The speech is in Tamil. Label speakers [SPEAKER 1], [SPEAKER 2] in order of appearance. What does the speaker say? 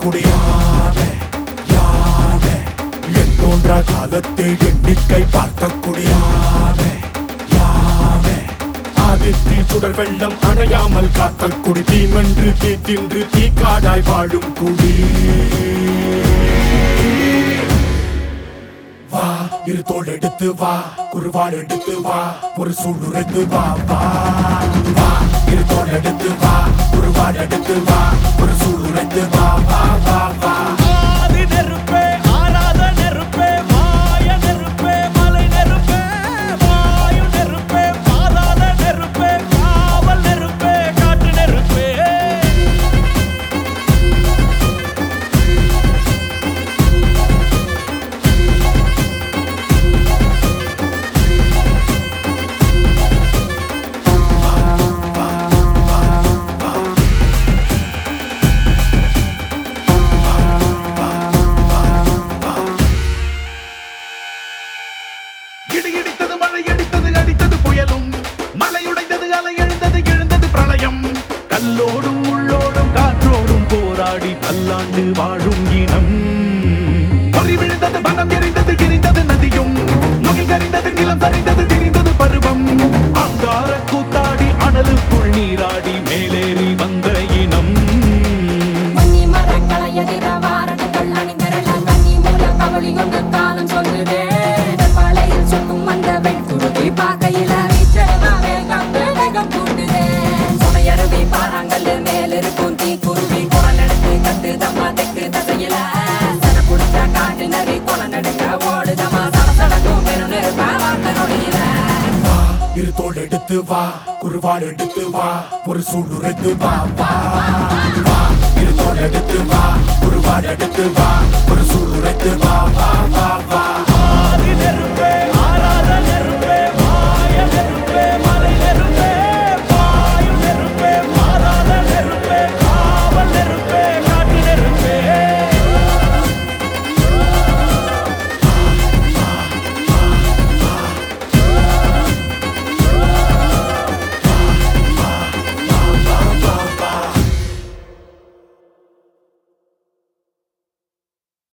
[SPEAKER 1] குடியானே யானே எண்ணோன்றா காலத்தை எண்ணிக்கை பார்த்த குடியானே யானே ஆதித்தி சுடர் வெள்ளம் அணையாமல் காத்த குடி தீமென்று தீ தின்று தீக்காடாய் வாழும் குடி வா இரு தோள் எடுத்து வா குருவாள் எடுத்து வா ஒரு சூளுரைத்து வா வா வா இரு தோள் எடுத்து வா குருவாள் எடுத்து வா ஒரு சூளுரைத்து வா வா வா வா
[SPEAKER 2] ஆதி நெருப்பே ஆராத நெருப்பே மாய நெருப்பே மலை நெருப்பே வாயு நெருப்பே பாதாள நெருப்பே காவல் நெருப்பே காற்று நெருப்பே
[SPEAKER 3] இடித்தது மழை அடித்தது அடித்தது புயலும் மலையுடைந்தது அலை எழுந்தது எழுந்தது பிரளயம் கல்லோடும் உள்ளோடும் காற்றோடும் போராடி பல்லாண்டு வாழும் இனம் பொறி விழுந்தது பணம் எரிந்தது எரிந்தது நதியும் முகில் கரிந்தது நிலம் சரிந்தது திரிந்தது பருவம் அங்கார கூத்தாடி அனலுக்குள் நீராடி மேலேறி வந்த இனம்
[SPEAKER 4] மரங்களை எதிர வாரணங்கள் அணிந்திரள கண்ணி மூல கவளி கொண்டு காலம் சொல்லுதே பழையில் சுட்டும் அந்த வெண்குருவி பார்க்கையில வேகம் கூட்டுதே சுமையருவி பாறாங்கல் மேல் இருக்கும் தீ குருவி குரல் எடுத்து கட்டு தம்மா தெக்கு தசையில சன புடிச்ச காட்டு நரி கொலை நடுங்க ஓடுதமா சடசடக்கும் பெரும் நெருப்ப வார்த்த நொடியில
[SPEAKER 1] வா இரு தோள் எடுத்து வா குருவாள் எடுத்து வா ஒரு சூளுரைத்து வா வா வா இரு தோள் எடுத்து வா குருவாள் எடுத்து வா ஒரு சூளுரைத்து வா வா வா வா
[SPEAKER 2] ஆதி நெருப்பே